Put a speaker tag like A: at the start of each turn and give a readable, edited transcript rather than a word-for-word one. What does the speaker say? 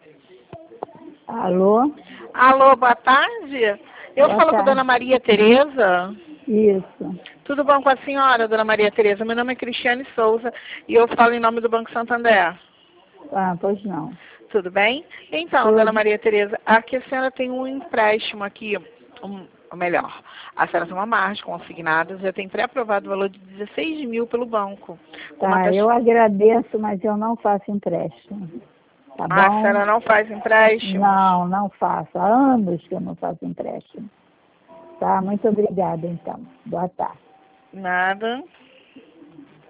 A: Alô?
B: Alô, boa tarde. Eu
A: Boa
B: falo com a
A: tarde.
B: dona Maria Tereza.
A: Isso.
B: Tudo bom com a senhora, dona Maria Tereza? Meu nome é Cristiane Souza e eu falo em nome do Banco Santander.
A: Ah, pois não.
B: Tudo bem? Então, dona
A: Tudo.
B: Maria Tereza, aqui a senhora tem um empréstimo aqui, ou melhor, a senhora tem uma margem consignada, já tem pré-aprovado o valor de 16 mil pelo banco. Com uma
A: Tá,
B: taxa...
A: eu agradeço, mas eu não faço empréstimo. Tá
B: Ah, a
A: bom?
B: senhora não faz empréstimos?
A: Não, não faço. Há anos que eu não faço empréstimo. Tá, muito obrigada, então. Boa tarde.
B: Nada.